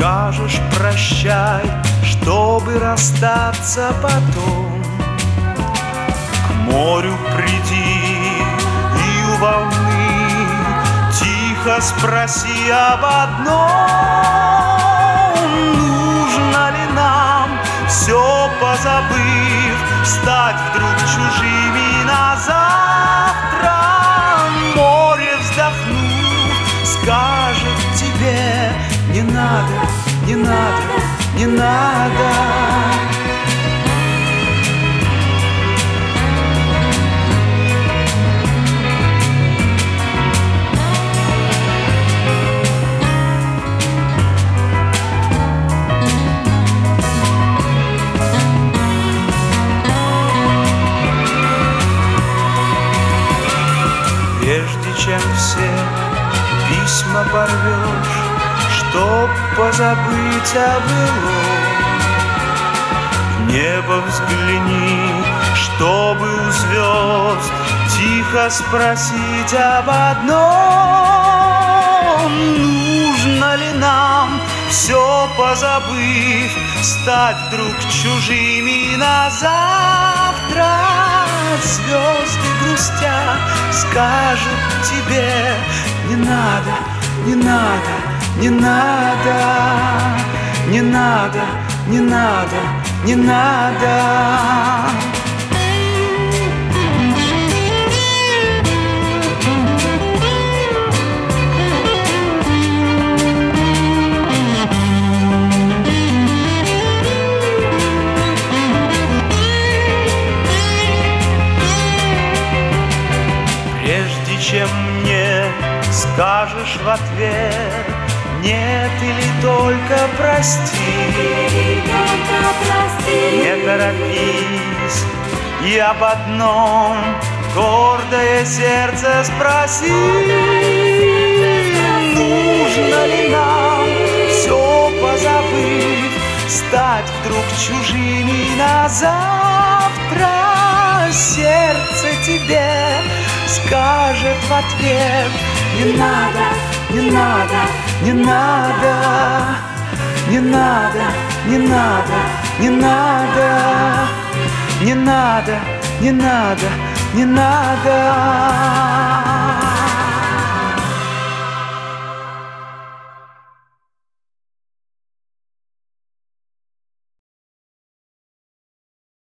скажешь прощай, чтобы расстаться потом. К морю приди и у волны тихо спроси об одном: нужно ли нам, все позабыв, стать вдруг чужими на завтра? Море, вздохнув, скажет тебе: не надо, не надо, не надо. Прежде чем все письма порвешь, чтоб позабыть о былом, в небо взгляни, чтобы у звезд тихо спросить об одном: нужно ли нам, все позабыв, стать вдруг чужими на завтра? Звезды грустя скажут тебе: не надо, не надо, не надо, не надо, не надо, не надо. Прежде чем мне скажешь в ответ нет или только прости, не торопись и об одном гордое сердце спроси: нужно ли нам, все позабыв, стать вдруг чужими на завтра? Сердце тебе скажет в ответ: не надо, не надо, не надо, не надо, не надо, не надо, не надо, не надо, не надо.